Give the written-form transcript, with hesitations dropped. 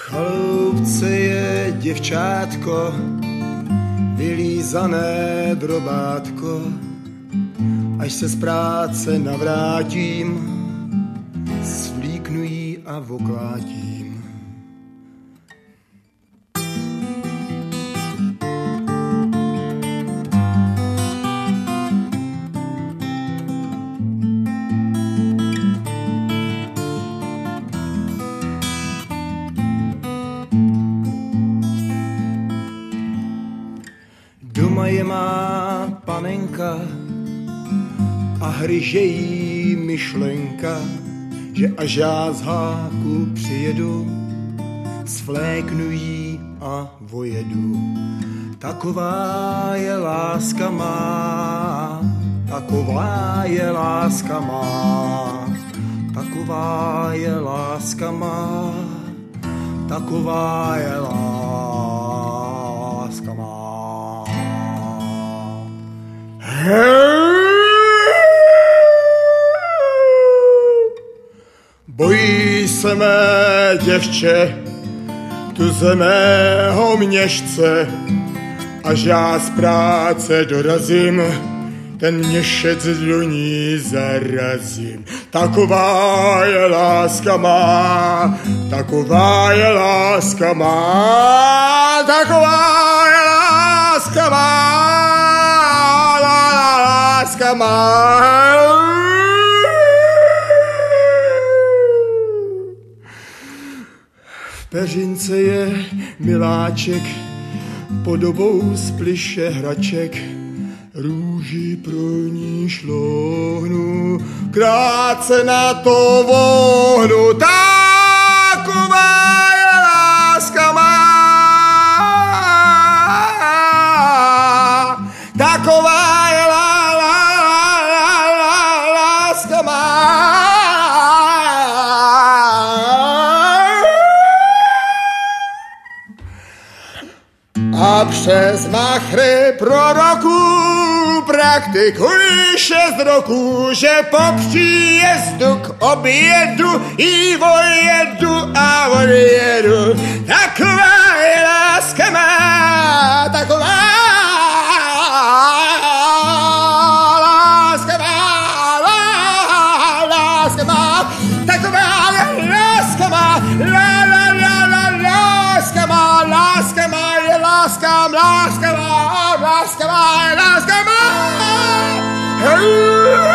chaloupce je děvčátko, vylízané drobátko, až se z práce navrátím, svlíknu jí a voklátím. Doma je má panenka a hryže jí myšlenka, že až já z háku přijedu, svléknu jí a vojedu. Taková je láska má, taková je láska má, taková je láska má, taková je láska má. Bojí se mé děvče, tu ze mého měšce, až já z práce dorazím, ten měšec do ní zarazím. Taková je láska má, taková je láska má, taková je láska má, láska má. V peřince je miláček, podobou z plyše hraček, růži pro ní šlohnu, krátce na to vohnu. Taková je láska má, taková je láska má. A přes machry proroku praktikuji 6 roků, že po příjezdu k obědu i vojedu a odjedu. Taková je láska má, taková láska má, láska má, taková je láska má, láska má, láska má je láska, láska má, láska má je láska má.